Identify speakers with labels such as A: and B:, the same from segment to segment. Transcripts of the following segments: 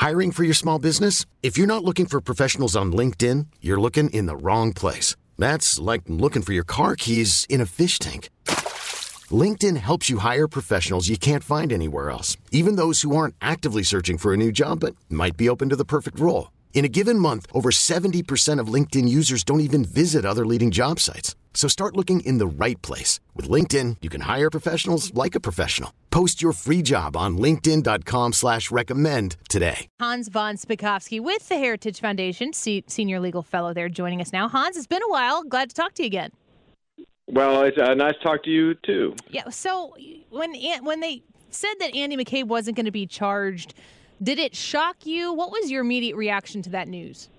A: Hiring for your small business? If you're not looking for professionals on LinkedIn, you're looking in the wrong place. That's like looking for your car keys in a fish tank. LinkedIn helps you hire professionals you can't find anywhere else, even those who aren't actively searching for a new job but might be open to the perfect role. In a given month, over 70% of LinkedIn users don't even visit other leading job sites. So start looking in the right place. With LinkedIn, you can hire professionals like a professional. Post your free job on linkedin.com/recommend today.
B: Hans von Spakovsky with the Heritage Foundation, senior legal fellow there, joining us now. Hans, it's been a while. Glad to talk to you again.
C: Well, it's nice to talk to you, too.
B: Yeah, so when they said that Andy McCabe wasn't going to be charged, did it shock you? What was your immediate reaction to that news?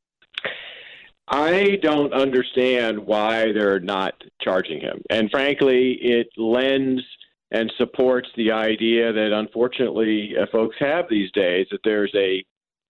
C: I don't understand why they're not charging him. And frankly, it lends and supports the idea that unfortunately folks have these days, that there's a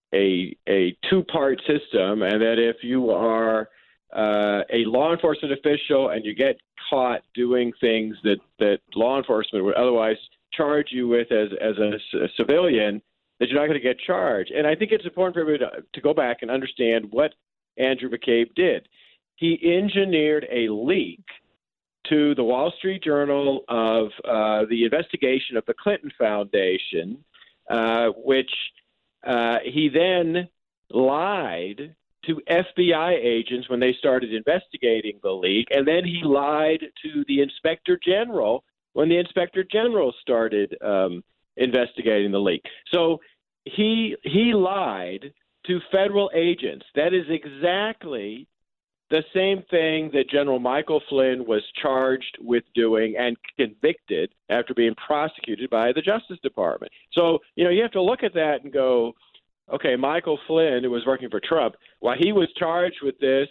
C: two-part system, and that if you are a law enforcement official and you get caught doing things that law enforcement would otherwise charge you with as a civilian, that you're not going to get charged. And I think it's important for everybody to go back and understand what Andrew McCabe did. He engineered a leak to the Wall Street Journal of the investigation of the Clinton Foundation, which he then lied to FBI agents when they started investigating the leak, and then he lied to the Inspector General when the Inspector General started investigating the leak. So he lied to federal agents. That is exactly the same thing that General Michael Flynn was charged with doing and convicted after being prosecuted by the Justice Department. So, you have to look at that and go, okay, Michael Flynn, who was working for Trump, while he was charged with this,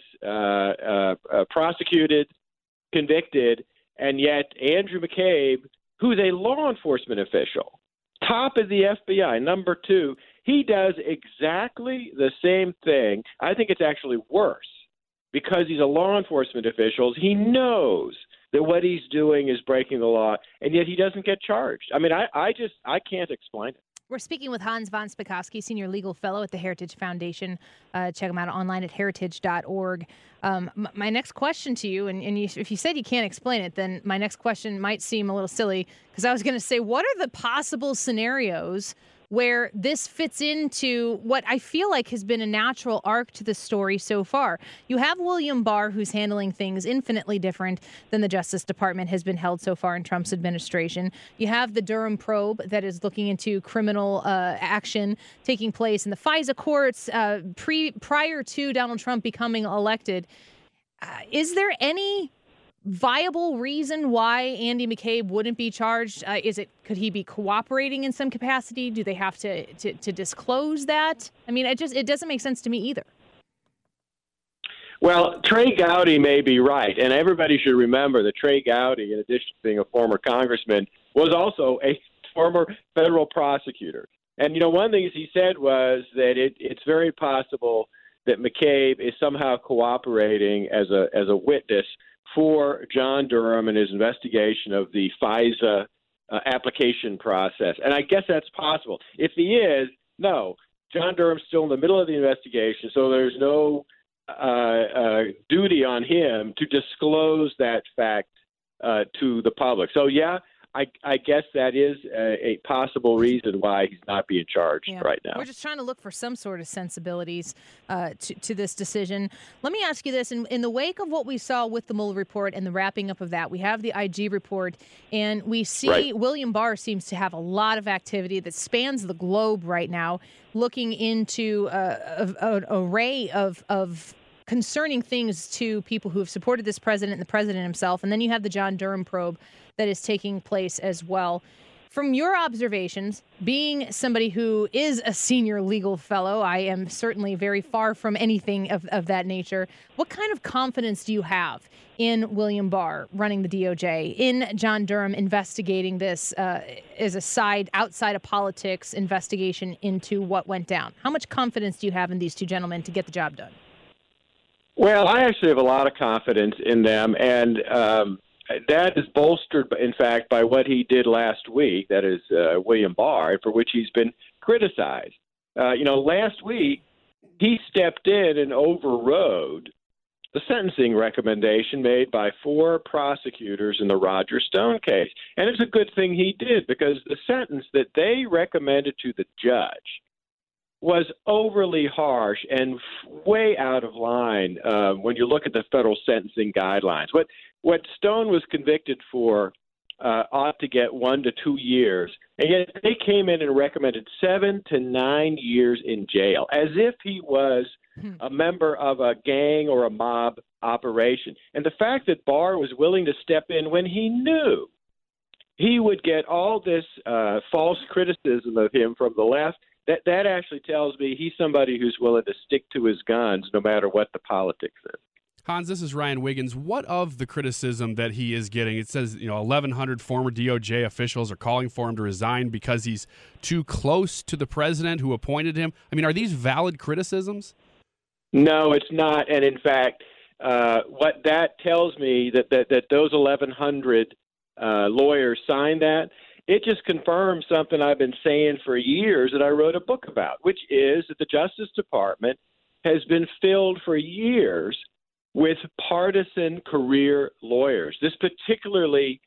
C: prosecuted, convicted, and yet Andrew McCabe, who's a law enforcement official, top of the FBI, number 2, he does exactly the same thing. I think it's actually worse because he's a law enforcement official. He knows that what he's doing is breaking the law, and yet he doesn't get charged. I mean, I can't explain it.
B: We're speaking with Hans von Spakovsky, senior legal fellow at the Heritage Foundation. Check him out online at heritage.org. My next question to you, and if you said you can't explain it, then my next question might seem a little silly, because I was going to say, what are the possible scenarios where this fits into what I feel like has been a natural arc to the story so far? You have William Barr, who's handling things infinitely different than the Justice Department has been held so far in Trump's administration. You have the Durham probe that is looking into criminal action taking place in the FISA courts prior to Donald Trump becoming elected. Is there any viable reason why Andy McCabe wouldn't be charged? Could he be cooperating in some capacity? Do they have to disclose that? I mean, it doesn't make sense to me either.
C: Well, Trey Gowdy may be right, and everybody should remember that Trey Gowdy, in addition to being a former congressman, was also a former federal prosecutor. And one of the things he said was that it's very possible that McCabe is somehow cooperating as a witness for John Durham and his investigation of the FISA application process. And I guess that's possible. If he is, no, John Durham's still in the middle of the investigation, so there's no duty on him to disclose that fact to the public. So, yeah, I guess that is a possible reason why he's not being charged right now.
B: We're just trying to look for some sort of sensibilities to this decision. Let me ask you this. In the wake of what we saw with the Mueller report and the wrapping up of that, we have the IG report, and we see William Barr seems to have a lot of activity that spans the globe right now, looking into an array of concerning things to people who have supported this president and the president himself. And then you have the John Durham probe that is taking place as well. From your observations, being somebody who is a senior legal fellow, I am certainly very far from anything of that nature. What kind of confidence do you have in William Barr running the DOJ, in John Durham investigating this as a outside of politics investigation into what went down? How much confidence do you have in these two gentlemen to get the job done?
C: Well, I actually have a lot of confidence in them, and that is bolstered, in fact, by what he did last week, that is William Barr, for which he's been criticized. Last week he stepped in and overrode the sentencing recommendation made by 4 prosecutors in the Roger Stone case. And it's a good thing he did, because the sentence that they recommended to the judge was overly harsh and way out of line when you look at the federal sentencing guidelines. What Stone was convicted for ought to get 1 to 2 years, and yet they came in and recommended 7 to 9 years in jail, as if he was a member of a gang or a mob operation. And the fact that Barr was willing to step in when he knew he would get all this false criticism of him from the left, that actually tells me he's somebody who's willing to stick to his guns no matter what the politics is.
D: Hans, this is Ryan Wiggins. What of the criticism that he is getting? It says, 1,100 former DOJ officials are calling for him to resign because he's too close to the president who appointed him. I mean, are these valid criticisms?
C: No, it's not. And in fact, what that tells me that those 1,100 lawyers signed that, it just confirms something I've been saying for years that I wrote a book about, which is that the Justice Department has been filled for years with partisan career lawyers. This particularly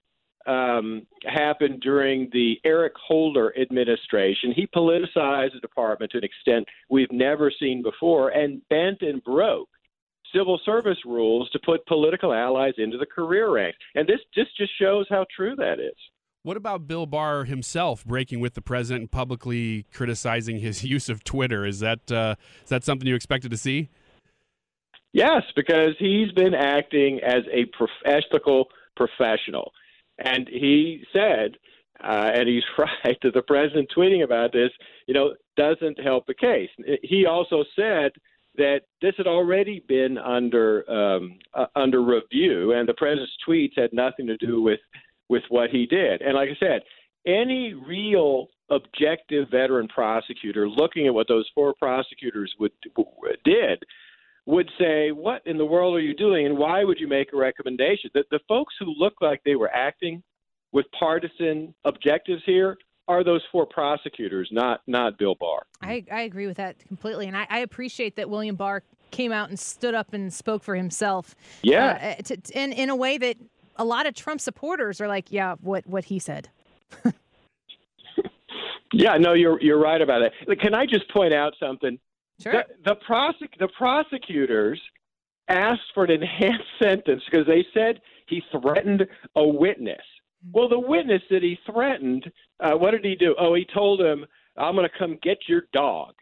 C: happened during the Eric Holder administration. He politicized the department to an extent we've never seen before and bent and broke civil service rules to put political allies into the career ranks. And this just shows how true that is.
D: What about Bill Barr himself breaking with the president and publicly criticizing his use of Twitter? Is that something you expected to see?
C: Yes, because he's been acting as a ethical professional. And he said, and he's right, that the president tweeting about this, doesn't help the case. He also said that this had already been under review, and the president's tweets had nothing to do with what he did. And like I said, any real objective veteran prosecutor looking at what those 4 prosecutors did would say, what in the world are you doing, and why would you make a recommendation? The folks who look like they were acting with partisan objectives here are those 4 prosecutors, not Bill Barr.
B: I agree with that completely, and I appreciate that William Barr came out and stood up and spoke for himself.
C: Yeah.
B: In a way that a lot of Trump supporters are like, yeah, what he said.
C: Yeah, no, you're right about that. Can I just point out something?
B: Sure.
C: The prosecutors asked for an enhanced sentence because they said he threatened a witness. Well, the witness that he threatened, what did he do? Oh, he told him, "I'm going to come get your dog."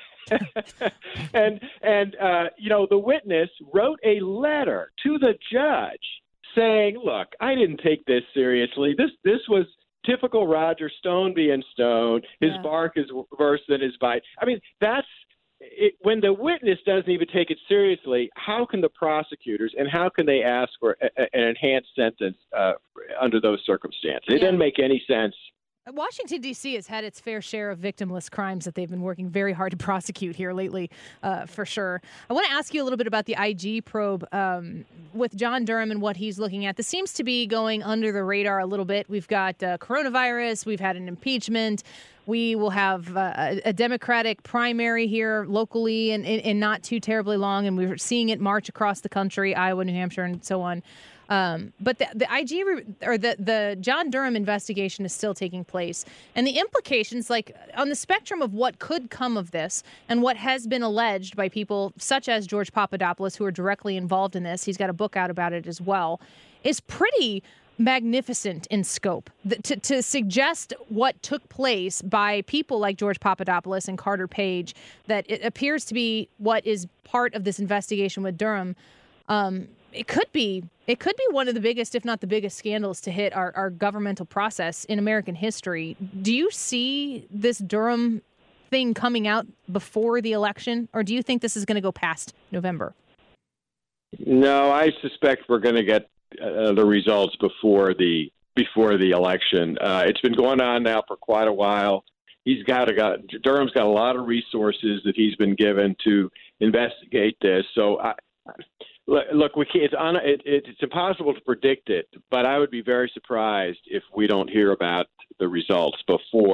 C: and the witness wrote a letter to the judge saying, "Look, I didn't take this seriously. This was typical Roger Stone being Stone. His bark is worse than his bite." I mean, that's it. When the witness doesn't even take it seriously, how can the prosecutors and how can they ask for an enhanced sentence under those circumstances? It doesn't make any sense.
B: Washington, D.C. has had its fair share of victimless crimes that they've been working very hard to prosecute here lately, for sure. I want to ask you a little bit about the IG probe with John Durham and what he's looking at. This seems to be going under the radar a little bit. We've got coronavirus. We've had an impeachment. We will have a Democratic primary here locally in not too terribly long, and we're seeing it march across the country, Iowa, New Hampshire, and so on. But the IG or the John Durham investigation is still taking place. And the implications, like on the spectrum of what could come of this and what has been alleged by people such as George Papadopoulos, who are directly involved in this, he's got a book out about it as well, is pretty magnificent in scope. To suggest what took place by people like George Papadopoulos and Carter Page, that it appears to be what is part of this investigation with Durham, it could be one of the biggest, if not the biggest, scandals to hit our governmental process in American history. Do you see this Durham thing coming out before the election, or do you think this is going to go past November?
C: No, I suspect we're going to get the results before the election. It's been going on now for quite a while. Durham's got a lot of resources that he's been given to investigate this. So Look, we can't, it's impossible to predict it, but I would be very surprised if we don't hear about the results before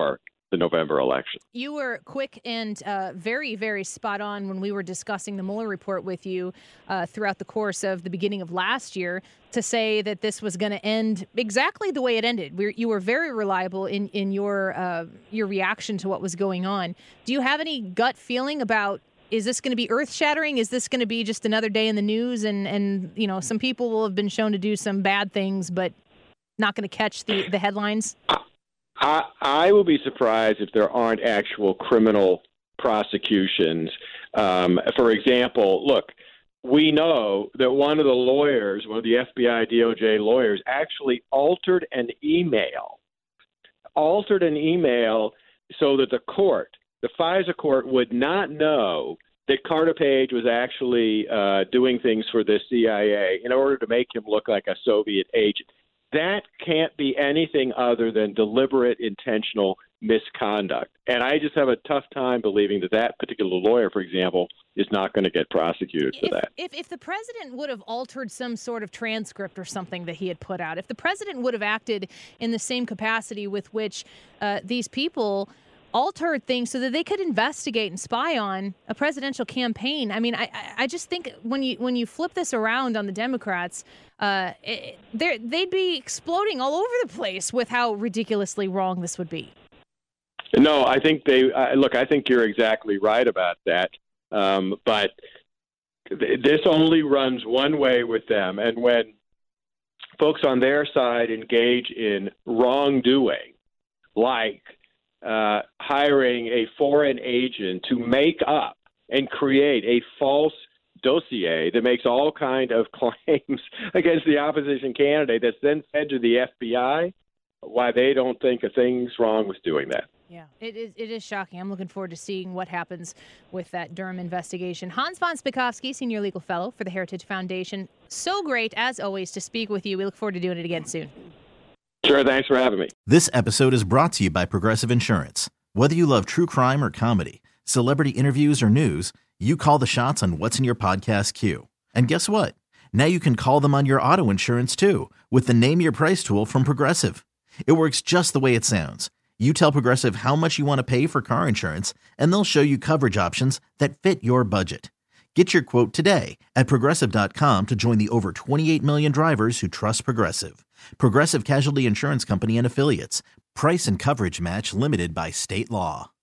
C: the November election.
B: You were quick and very, very spot on when we were discussing the Mueller report with you throughout the course of the beginning of last year to say that this was going to end exactly the way it ended. You were very reliable in your reaction to what was going on. Do you have any gut feeling about, is this going to be earth-shattering? Is this going to be just another day in the news? And you know, some people will have been shown to do some bad things, but not going to catch the headlines?
C: I will be surprised if there aren't actual criminal prosecutions. For example, look, we know that one of the FBI DOJ lawyers, actually altered an email so that the FISA court would not know that Carter Page was actually doing things for the CIA in order to make him look like a Soviet agent. That can't be anything other than deliberate, intentional misconduct. And I just have a tough time believing that particular lawyer, for example, is not going to get prosecuted for that.
B: If the president would have altered some sort of transcript or something that he had put out, if the president would have acted in the same capacity with which these people altered things so that they could investigate and spy on a presidential campaign. I mean, I just think when you flip this around on the Democrats, they'd be exploding all over the place with how ridiculously wrong this would be.
C: No, I think I think you're exactly right about that. But this only runs one way with them. And when folks on their side engage in wrongdoing, like hiring a foreign agent to make up and create a false dossier that makes all kind of claims against the opposition candidate that's then fed to the FBI, why they don't think a thing's wrong with doing that.
B: Yeah, it is shocking. I'm looking forward to seeing what happens with that Durham investigation. Hans von Spakovsky, Senior Legal Fellow for the Heritage Foundation. So great, as always, to speak with you. We look forward to doing it again soon.
C: Sure, thanks for having me.
E: This episode is brought to you by Progressive Insurance. Whether you love true crime or comedy, celebrity interviews or news, you call the shots on what's in your podcast queue. And guess what? Now you can call them on your auto insurance too with the Name Your Price tool from Progressive. It works just the way it sounds. You tell Progressive how much you want to pay for car insurance, and they'll show you coverage options that fit your budget. Get your quote today at Progressive.com to join the over 28 million drivers who trust Progressive. Progressive Casualty Insurance Company and Affiliates. Price and coverage match limited by state law.